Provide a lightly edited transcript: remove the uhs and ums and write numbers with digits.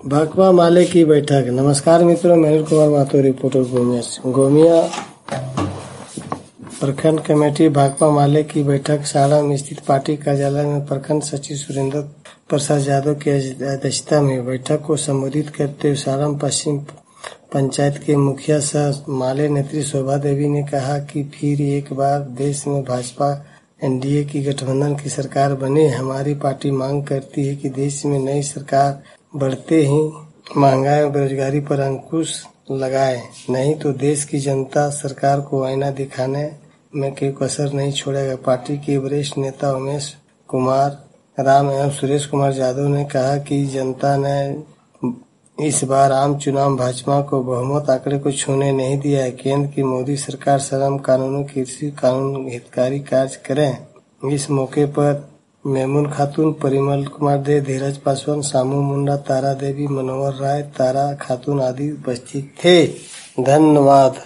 भाकपा माले की बैठक। नमस्कार मित्रों, मैं अनिल कुमार महतो, रिपोर्टर गोमिया से। गोमिया प्रखंड कमेटी भाकपा माले की बैठक साड़म स्थित पार्टी कार्यालय में प्रखंड सचिव सुरेंद्र प्रसाद यादव की अध्यक्षता में बैठक को संबोधित करते हुए साड़म पश्चिम पंचायत के मुखिया सह माले नेत्री शोभा देवी ने कहा कि फिर एक बार देश में भाजपा एनडीए की गठबंधन की सरकार बने। हमारी पार्टी मांग करती है कि देश में नई सरकार बढ़ते ही महंगाई और बेरोजगारी पर अंकुश लगाए, नहीं तो देश की जनता सरकार को आईना दिखाने में कोई कसर नहीं छोड़ेगा। पार्टी के वरिष्ठ नेता उमेश कुमार राम एवं सुरेश कुमार यादव ने कहा कि जनता ने इस बार आम चुनाव में भाजपा को बहुमत आंकड़े को छूने नहीं दिया है। केंद्र की मोदी सरकार श्रम कानूनों, कृषि कानून, हितकारी कार्य करें। इस मौके पर मेमुन खातून, परिमल कुमार दे, धीरज पासवान, सामू मुंडा, तारा देवी, मनोहर राय, तारा खातून आदि उपस्थित थे। धन्यवाद।